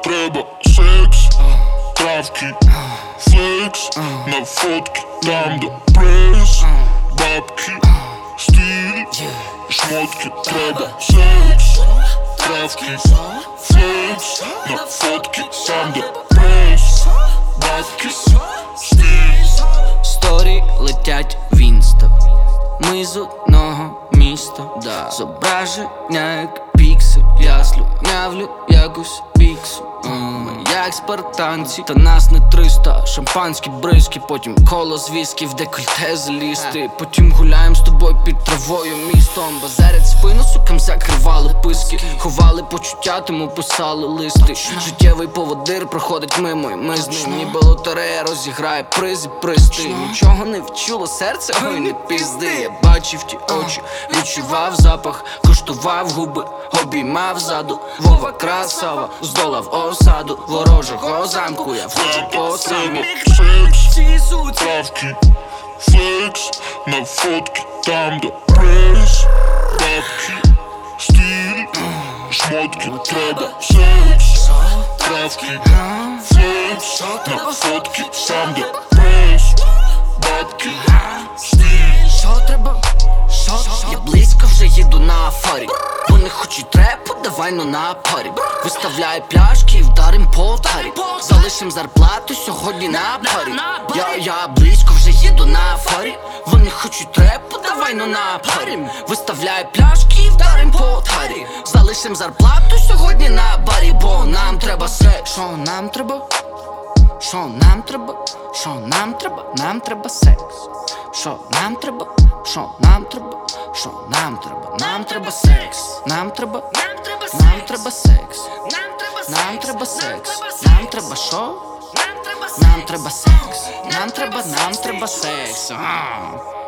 треба секс, травки, флекс, на фотки, там де прес, бабки, стиль, шмотки, треба секс, травки, флекс, на фотки, там де прес, бабки, стиль. Сторі летять в інста. Ми з одного міста, зображення як піксель. Я слюнявлю якусь піксу. Ми як спартанці, та нас не 300. Шампанські бризки, потім коло з віскі в декольте залізти. Потім гуляєм з тобою під травою містом. Базарять спину, сукам закривали писки. Ховали почуття, тому писали листи. Життєвий поводир проходить мимо, і ми з ним ніби лотерея розіграє призи, присти. Нічого не відчуло серце, ой не пізди. Я бачив ті очі, відчував запах, куштував губи, обіймав ззаду. Вова красава, здолав осаду ворожого замку. Я входжу по самі. Секс, травки, флекс, на фотки, там де прес, бабки, стиль, шмотки, треба секс, травки, флекс, на фотки, там де прес, бабки, стиль. Що треба? Я близько вже їду на афарі. Вони хочуть репу, давай ну на парі. Виставляй пляшки і вдарим по тарі. Залишим зарплату сьогодні на парі. Я близько вже їду на афарі. Вони хочуть репу, давай ну на парі. Виставляй пляшки і вдарим по тарі. Залишим зарплату сьогодні на барі. Бо нам треба секс. Що нам треба? Що нам треба? Що нам треба? Нам треба секс. Що нам треба? Що нам треба? Що нам треба? Нам треба секс. Нам треба секс. Нам треба секс. Нам треба що? Нам треба секс. Нам треба секс.